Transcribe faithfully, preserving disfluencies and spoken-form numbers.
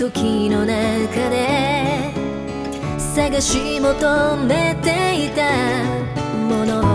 時の中で探し求めていたもの